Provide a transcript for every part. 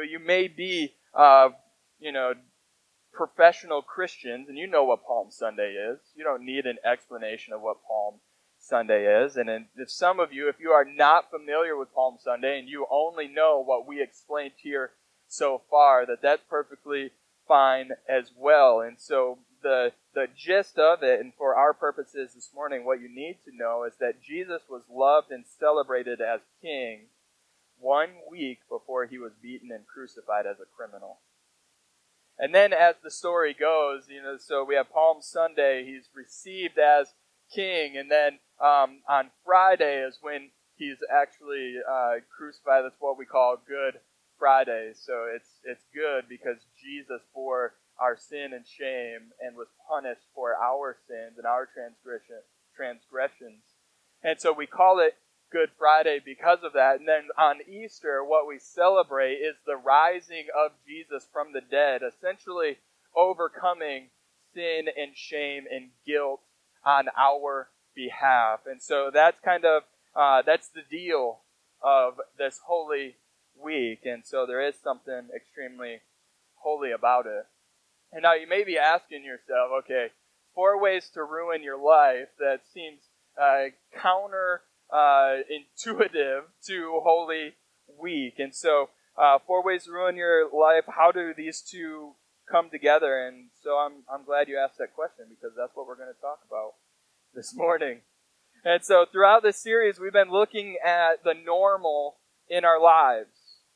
you may be, professional Christians, and you know what Palm Sunday is. You don't need an explanation of what Palm Sunday is. And if some of you, if you are not familiar with Palm Sunday and you only know what we explained here so far, that's perfectly fine as well. And so the gist of it, and for our purposes this morning, what you need to know is that Jesus was loved and celebrated as king 1 week before he was beaten and crucified as a criminal. And then as the story goes, so we have Palm Sunday, he's received as king, and then on Friday is when he's actually crucified. That's what we call Good Friday. So it's good because Jesus bore our sin and shame and was punished for our sins and our transgressions. And so we call it Good Friday because of that. And then on Easter, what we celebrate is the rising of Jesus from the dead, essentially overcoming sin and shame and guilt on our behalf. And so that's that's the deal of this Holy Week. And so there is something extremely holy about it. And now you may be asking yourself, okay, 4 ways to ruin your life. That seems counter intuitive to Holy Week. And so 4 ways to ruin your life. How do these two come together? And so I'm glad you asked that question, because that's what we're going to talk about this morning. And so throughout this series, we've been looking at the normal in our lives.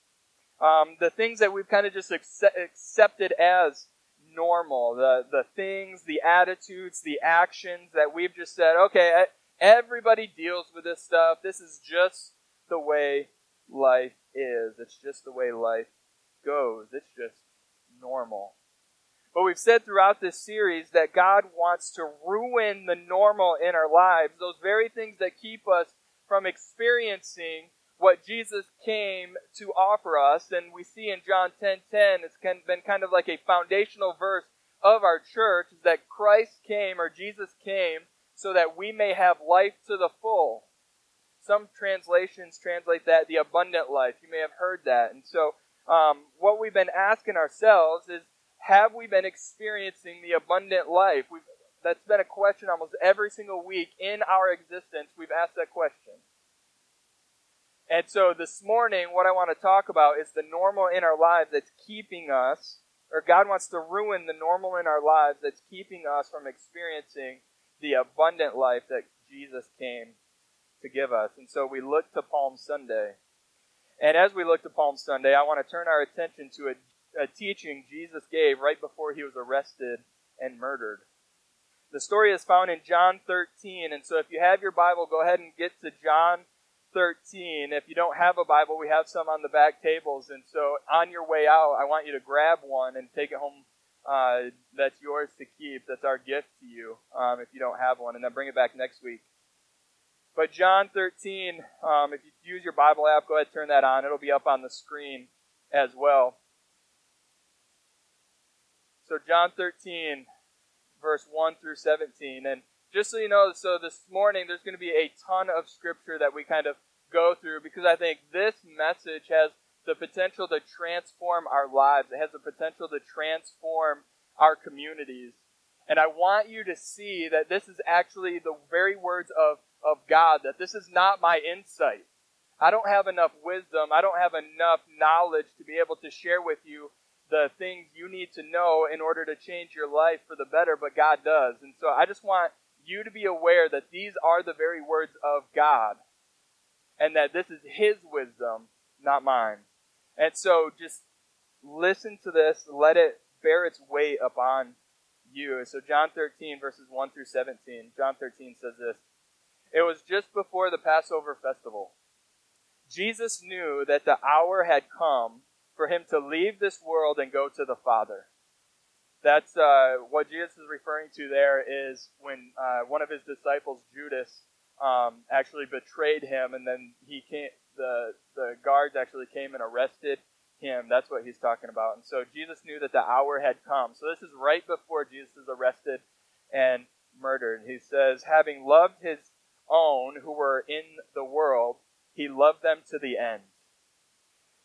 The things that we've kind of just accepted as normal. The things, the attitudes, the actions that we've just said, okay, everybody deals with this stuff. This is just the way life is. It's just the way life goes. It's just normal. But we've said throughout this series that God wants to ruin the normal in our lives, those very things that keep us from experiencing what Jesus came to offer us. And we see in John 10:10, it's been kind of like a foundational verse of our church, is that Christ came, or Jesus came, so that we may have life to the full. Some translations translate that the abundant life. You may have heard that. And so what we've been asking ourselves is, have we been experiencing the abundant life? That's been a question almost every single week in our existence. We've asked that question. And so this morning, what I want to talk about is the normal in our lives that's keeping us, or God wants to ruin the normal in our lives that's keeping us from experiencing the abundant life that Jesus came to give us. And so we look to Palm Sunday. And as we look to Palm Sunday, I want to turn our attention to a teaching Jesus gave right before he was arrested and murdered. The story is found in John 13. And so if you have your Bible, go ahead and get to John 13. If you don't have a Bible, we have some on the back tables. And so on your way out, I want you to grab one and take it home. That's yours to keep. That's our gift to you if you don't have one. And then bring it back next week. But John 13, if you use your Bible app, go ahead and turn that on. It'll be up on the screen as well. So John 13, verse 1 through 17. And just so you know, so this morning there's going to be a ton of scripture that we kind of go through, because I think this message has the potential to transform our lives. It has the potential to transform our communities. And I want you to see that this is actually the very words of God, that this is not my insight. I don't have enough wisdom. I don't have enough knowledge to be able to share with you the things you need to know in order to change your life for the better, but God does. And so I just want you to be aware that these are the very words of God, and that this is his wisdom, not mine. And so just listen to this, let it bear its weight upon you. So John 13, verses 1 through 17. John 13 says this: "It was just before the Passover festival. Jesus knew that the hour had come for him to leave this world and go to the Father." That's what Jesus is referring to there, is when one of his disciples, Judas, actually betrayed him, and then the guards actually came and arrested him. That's what he's talking about. And so Jesus knew that the hour had come. So this is right before Jesus is arrested and murdered. He says, "Having loved his own who were in the world, he loved them to the end.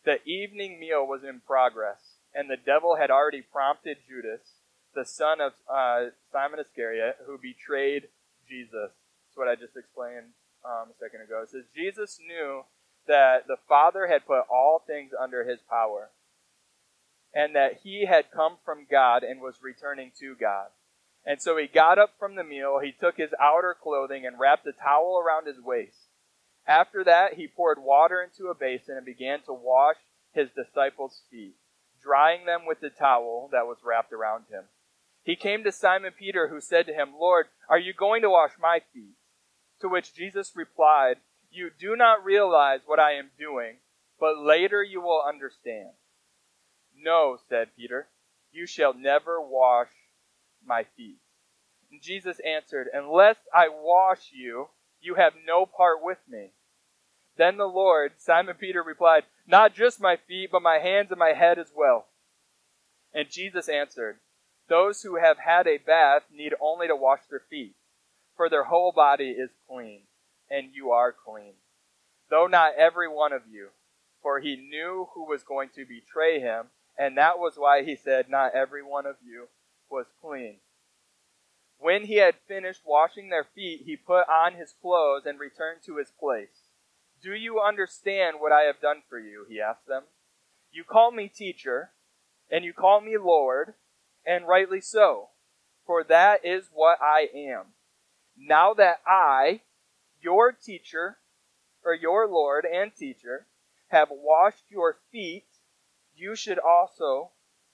The evening meal was in progress, and the devil had already prompted Judas, the son of Simon Iscariot, who betrayed Jesus. That's what I just explained a second ago. It says, Jesus knew that the Father had put all things under his power, and that he had come from God and was returning to God. And so he got up from the meal, he took his outer clothing and wrapped a towel around his waist. After that, he poured water into a basin and began to wash his disciples' feet, drying them with the towel that was wrapped around him. He came to Simon Peter, who said to him, Lord, are you going to wash my feet? To which Jesus replied, you do not realize what I am doing, but later you will understand. No, said Peter, you shall never wash my feet. And Jesus answered, unless I wash you, you have no part with me. Then the Lord, Simon Peter replied, not just my feet, but my hands and my head as well. And Jesus answered, those who have had a bath need only to wash their feet, for their whole body is clean, and you are clean. Though not every one of you, for he knew who was going to betray him, and that was why he said, not every one of you was clean. When he had finished washing their feet, he put on his clothes and returned to his place. Do you understand what I have done for you? He asked them. You call me teacher, and you call me Lord, and rightly so, for that is what I am. Now that I, your teacher, or your Lord and teacher, have washed your feet, you also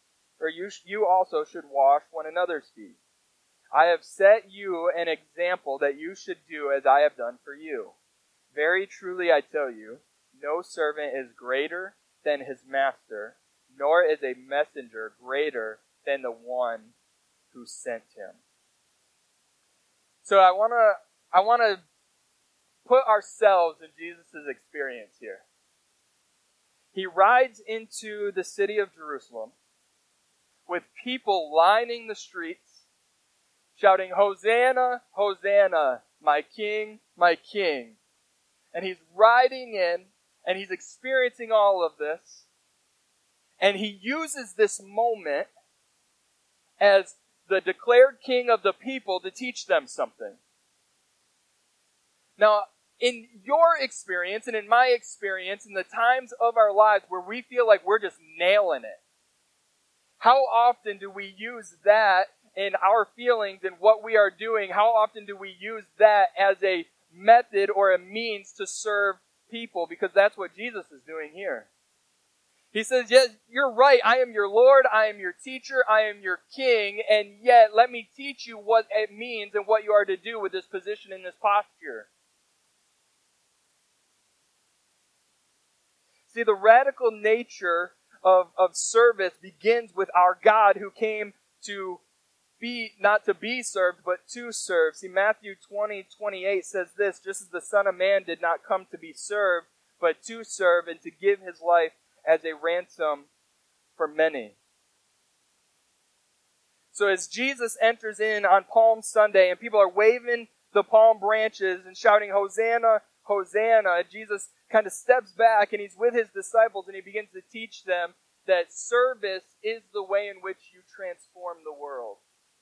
should wash one another's feet. I have set you an example that you should do as I have done for you. Very truly I tell you, no servant is greater than his master, nor is a messenger greater than the one who sent him. So I want to put ourselves in Jesus' experience here. He rides into the city of Jerusalem with people lining the streets, shouting, Hosanna, Hosanna, my King, my King. And he's riding in, and he's experiencing all of this, and he uses this moment as the declared king of the people to teach them something. Now, in your experience and in my experience, in the times of our lives where we feel like we're just nailing it, how often do we use that in our feelings and what we are doing? How often do we use that as a method or a means to serve people? Because that's what Jesus is doing here. He says, yes, you're right. I am your Lord. I am your teacher. I am your king. And yet, let me teach you what it means and what you are to do with this position and this posture. See, the radical nature of service begins with our God who came to be, not to be served, but to serve. See, Matthew 20:28 says this, just as the Son of Man did not come to be served, but to serve and to give his life as a ransom for many. So as Jesus enters in on Palm Sunday and people are waving the palm branches and shouting, Hosanna, Hosanna, Jesus kind of steps back and he's with his disciples and he begins to teach them that service is the way in which you transform the world.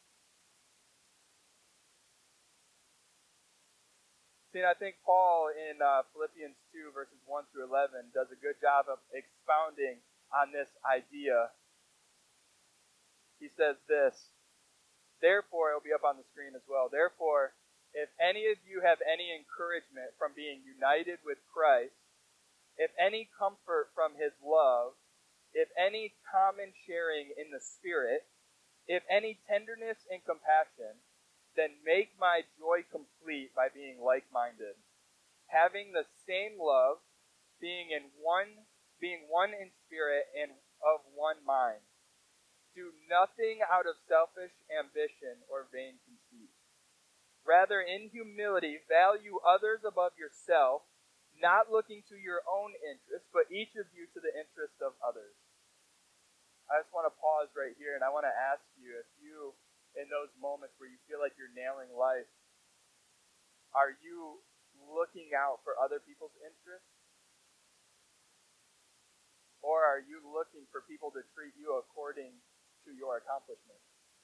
See, I think Paul in Philippians 2, verses 1 through 11, does a good job of expounding on this idea. He says this, therefore, it'll be up on the screen as well, therefore, if any of you have any encouragement from being united with Christ, if any comfort from his love, if any common sharing in the Spirit, if any tenderness and compassion, then make my joy complete by being like-minded, having the same love, being one in spirit and of one mind. Do nothing out of selfish ambition or vain conceit. Rather, in humility, value others above yourself, not looking to your own interests, but each of you to the interest of others. I just want to pause right here, and I want to ask you, if you, in those moments where you feel like you're nailing life, are you looking out for other people's interests? Or are you looking for people to treat you according to your accomplishments?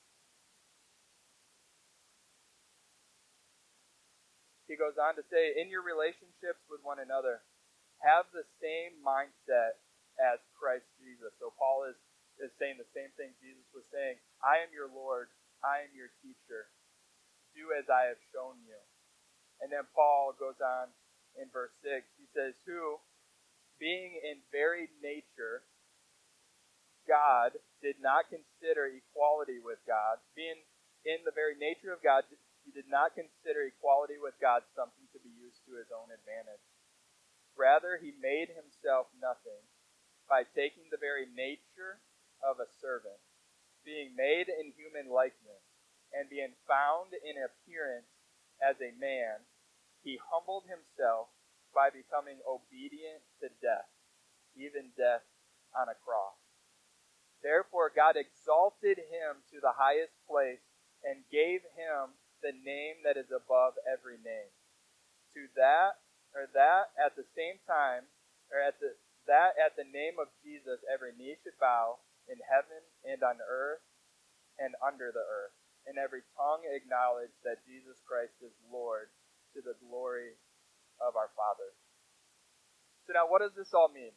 He goes on to say, in your relationships with one another, have the same mindset as Christ Jesus. So Paul is saying the same thing Jesus was saying. I am your Lord. I am your teacher. Do as I have shown you. And then Paul goes on in verse 6. He says, who, being in very nature God, did not consider equality with God. Being in the very nature of God, he did not consider equality with God something to be used to his own advantage. Rather, he made himself nothing by taking the very nature of a servant, being made in human likeness, and being found in appearance as a man, he humbled himself by becoming obedient to death, even death on a cross. Therefore, God exalted him to the highest place and gave him the name that is above every name. To that at the same time, at the name of Jesus, every knee should bow in heaven and on earth and under the earth, and every tongue acknowledge that Jesus Christ is Lord, to the glory of our Father. So now, what does this all mean?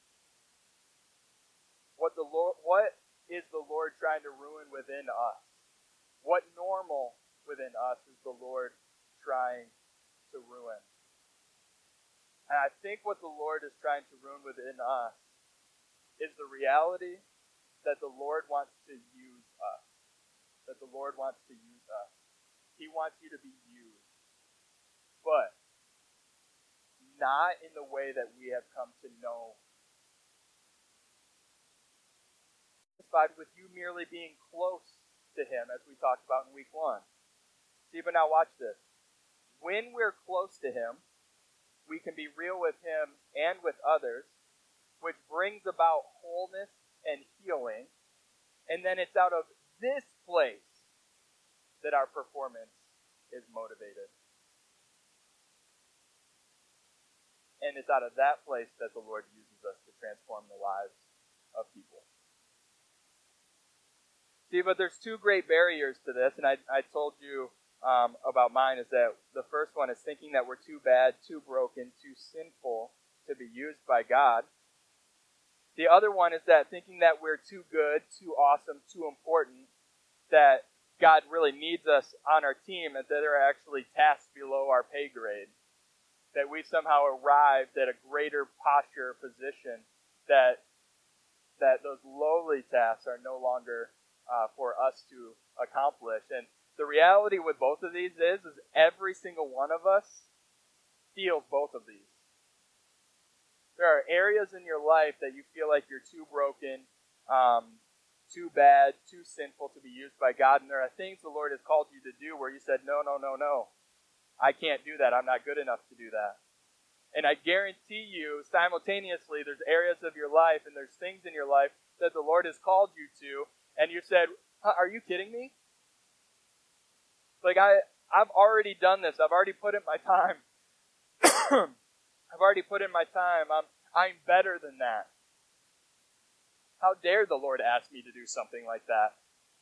What is the Lord trying to ruin within us? What normal within us is the Lord trying to ruin? And I think what the Lord is trying to ruin within us is the reality that the Lord wants to use us. That the Lord wants to use us. He wants you to be used. But not in the way that we have come to know. Satisfied with you merely being close to him, as we talked about in week 1. See, but now watch this. When we're close to him, we can be real with him and with others, which brings about wholeness and healing. And then it's out of this place that our performance is motivated. And it's out of that place that the Lord uses us to transform the lives of people. See, but there's 2 great barriers to this, and I told you about mine, is that the first one is thinking that we're too bad, too broken, too sinful to be used by God. The other one is that thinking that we're too good, too awesome, too important, that God really needs us on our team, and that there are actually tasks below our pay grade. That we've somehow arrived at a greater posture position, that those lowly tasks are no longer for us to accomplish. And the reality with both of these is every single one of us feels both of these. There are areas in your life that you feel like you're too broken, too bad, too sinful to be used by God. And there are things the Lord has called you to do where you said, no. I can't do that. I'm not good enough to do that. And I guarantee you, simultaneously, there's areas of your life and there's things in your life that the Lord has called you to, and you said, are you kidding me? Like, I've already done this. I've already put in my time. I've already put in my time. I'm better than that. How dare the Lord ask me to do something like that?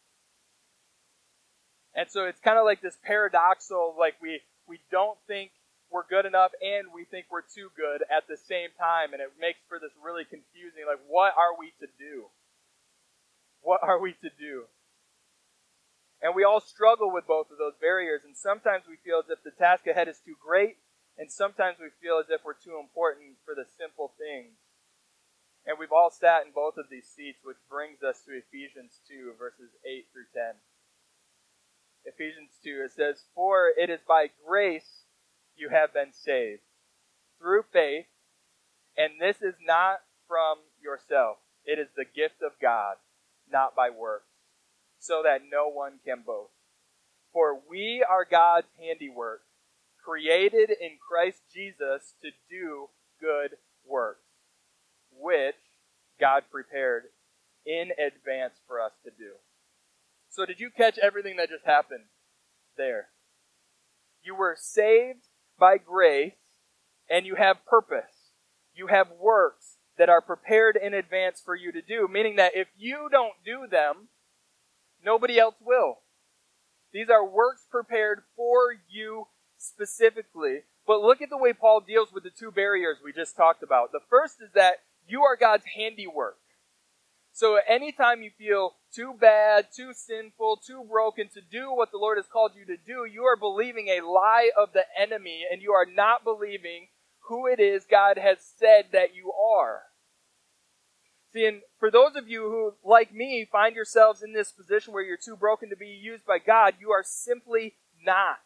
And so it's kind of like this paradoxical, like we don't think we're good enough and we think we're too good at the same time, and it makes for this really confusing, like, what are we to do? What are we to do? And we all struggle with both of those barriers, and sometimes we feel as if the task ahead is too great, and sometimes we feel as if we're too important for the simple things. And we've all sat in both of these seats, which brings us to Ephesians 2, verses 8 through 10. Ephesians 2, it says, "For it is by grace you have been saved, through faith, and this is not from yourself. It is the gift of God, not by works, so that no one can boast. For we are God's handiwork, created in Christ Jesus to do good works, which God prepared in advance for us to do." So did you catch everything that just happened there? You were saved by grace, and you have purpose. You have works that are prepared in advance for you to do, meaning that if you don't do them, nobody else will. These are works prepared for you specifically. But look at the way Paul deals with the two barriers we just talked about. The first is that you are God's handiwork. So anytime you feel too bad, too sinful, too broken to do what the Lord has called you to do, you are believing a lie of the enemy, and you are not believing who it is God has said that you are. See, and for those of you who, like me, find yourselves in this position where you're too broken to be used by God, you are simply not.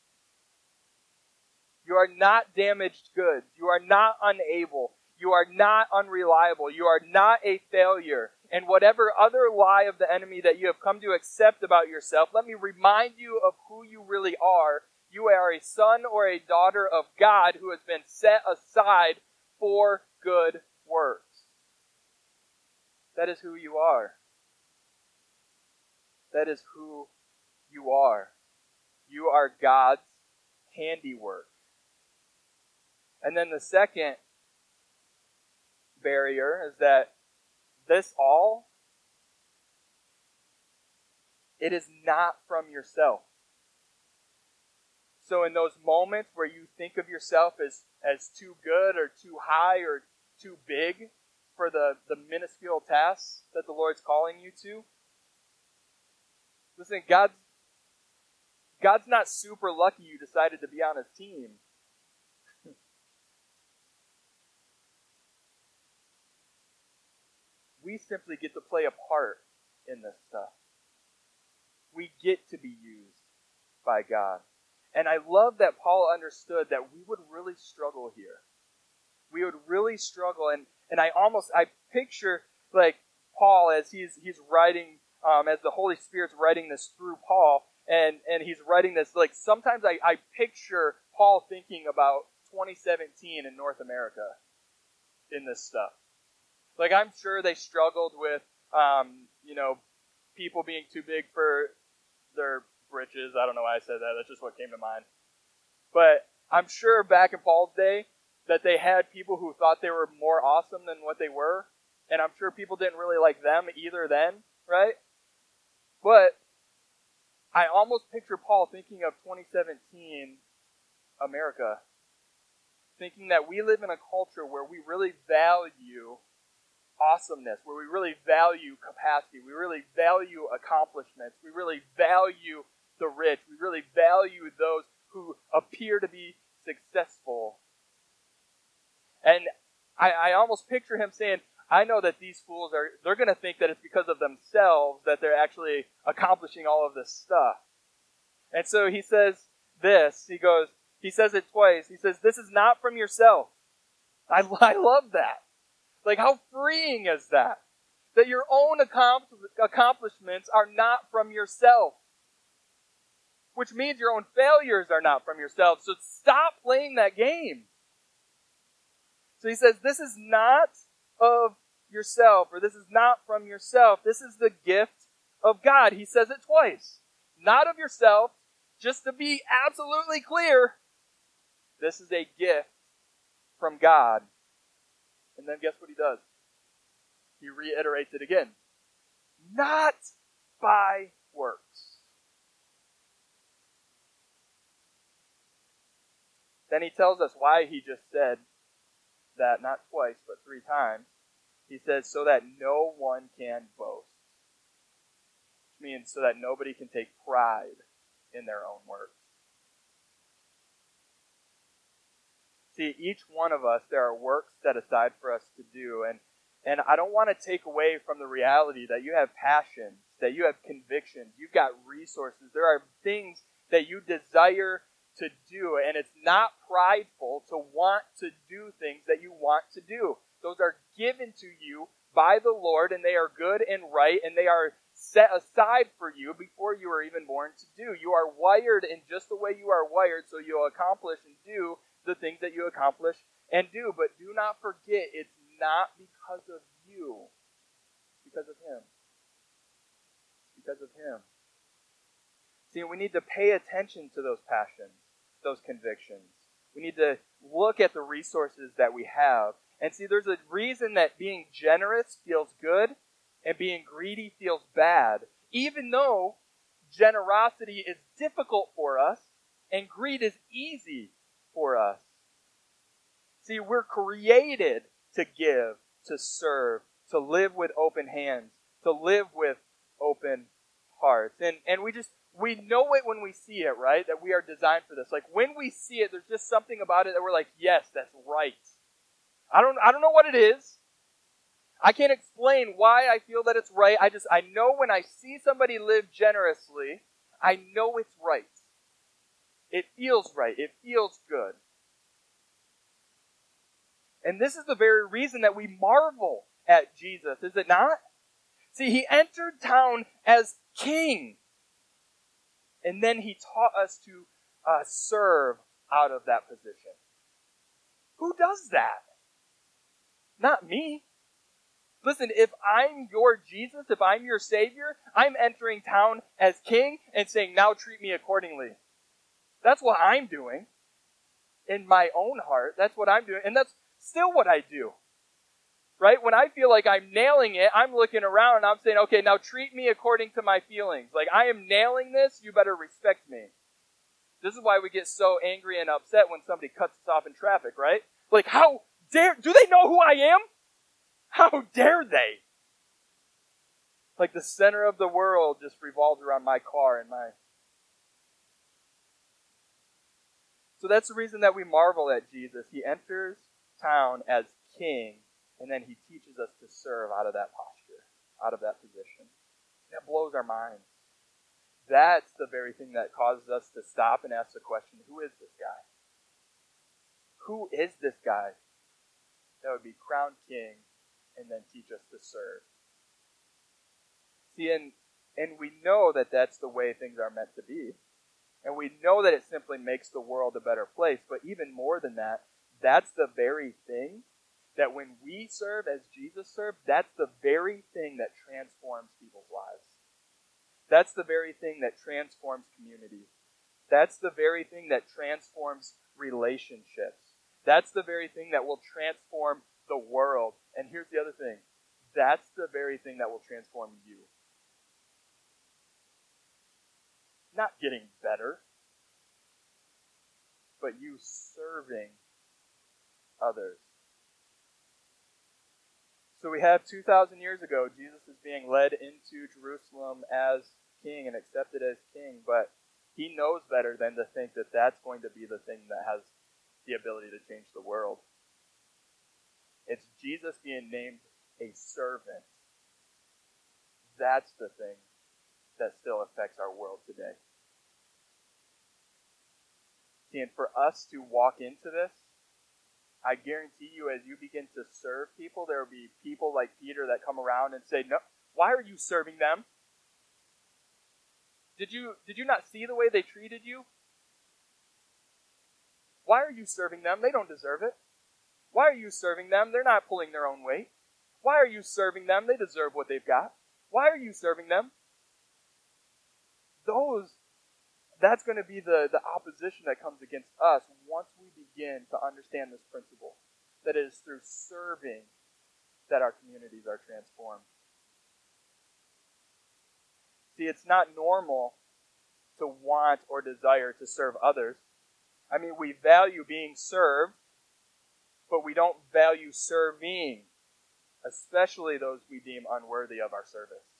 You are not damaged goods. You are not unable. You are not unreliable. You are not a failure. And whatever other lie of the enemy that you have come to accept about yourself, let me remind you of who you really are. You are a son or a daughter of God who has been set aside for good works. That is who you are. That is who you are. You are God's handiwork. And then the second barrier is that this all, it is not from yourself. So in those moments where you think of yourself as too good or too high or too big for the minuscule tasks that the Lord's calling you to, listen, God's not super lucky you decided to be on His team. We simply get to play a part in this stuff. We get to be used by God. And I love that Paul understood that we would really struggle here. We would really struggle. And I picture like Paul as he's writing, as the Holy Spirit's writing this through Paul, and he's writing this, like sometimes I picture Paul thinking about 2017 in North America in this stuff. Like, I'm sure they struggled with, people being too big for their britches. I don't know why I said that. That's just what came to mind. But I'm sure back in Paul's day that they had people who thought they were more awesome than what they were. And I'm sure people didn't really like them either then, right? But I almost picture Paul thinking of 2017 America. Thinking that we live in a culture where we really value awesomeness, where we really value capacity, we really value accomplishments, we really value the rich, we really value those who appear to be successful. And I almost picture him saying, I know that these fools they're going to think that it's because of themselves that they're actually accomplishing all of this stuff. And so he says this, he says it twice, he says, this is not from yourself. I love that. Like, how freeing is that? That your own accomplishments are not from yourself. Which means your own failures are not from yourself. So stop playing that game. So he says, this is not of yourself, or this is not from yourself. This is the gift of God. He says it twice. Not of yourself, just to be absolutely clear. This is a gift from God. And then guess what he does? He reiterates it again. Not by works. Then he tells us why he just said that, not twice, but 3 times. He says, so that no one can boast. Which means so that nobody can take pride in their own works. See, each one of us, there are works set aside for us to do. And I don't want to take away from the reality that you have passions, that you have convictions, you've got resources. There are things that you desire to do, and it's not prideful to want to do things that you want to do. Those are given to you by the Lord, and they are good and right, and they are set aside for you before you were even born to do. You are wired in just the way you are wired, so you'll accomplish and do the things that you accomplish and do. But do not forget, it's not because of you. It's because of Him. It's because of Him. See, we need to pay attention to those passions, those convictions. We need to look at the resources that we have And see, there's a reason that being generous feels good and being greedy feels bad, even though generosity is difficult for us and greed is easy for us. See, we're created to give, to serve, to live with open hands, to live with open hearts. And we know it when we see it, right? That we are designed for this. Like when we see it, there's just something about it that we're like, yes, that's right. I don't know what it is. I can't explain why I feel that it's right. I know when I see somebody live generously, I know it's right. It feels right. It feels good. And this is the very reason that we marvel at Jesus, is it not? See, he entered town as king. And then he taught us to serve out of that position. Who does that? Not me. Listen, if I'm your Jesus, if I'm your Savior, I'm entering town as king and saying, now treat me accordingly. That's what I'm doing. In my own heart, that's what I'm doing. And that's still what I do. Right? When I feel like I'm nailing it, I'm looking around and I'm saying, okay, now treat me according to my feelings. Like, I am nailing this, you better respect me. This is why we get so angry and upset when somebody cuts us off in traffic, right? Like, how dare, do they know who I am? How dare they? Like the center of the world just revolves around my car and my... So that's the reason that we marvel at Jesus. He enters town as king, and then he teaches us to serve out of that posture, out of that position. That blows our minds. That's the very thing that causes us to stop and ask the question, who is this guy? Who is this guy that would be crowned king and then teach us to serve? See, and we know that that's the way things are meant to be. And we know that it simply makes the world a better place. But even more than that, that's the very thing that when we serve as Jesus served, that's the very thing that transforms people's lives. That's the very thing that transforms communities. That's the very thing that transforms relationships. That's the very thing that will transform the world. And here's the other thing. That's the very thing that will transform you. Not getting better, but you serving others. So we have 2,000 years ago, Jesus is being led into Jerusalem as king and accepted as king, but he knows better than to think that that's going to be the thing that has the ability to change the world. It's Jesus being named a servant. That's the thing that still affects our world today. See, and for us to walk into this, I guarantee you, as you begin to serve people, there will be people like Peter that come around and say, "No, why are you serving them? Did you not see the way they treated you? Why are you serving them? They don't deserve it. Why are you serving them? They're not pulling their own weight. Why are you serving them? They deserve what they've got. Why are you serving them?" That's going to be the opposition that comes against us once we begin to understand this principle. That it is through serving that our communities are transformed. See, it's not normal to want or desire to serve others. I mean, we value being served, but we don't value serving, especially those we deem unworthy of our service.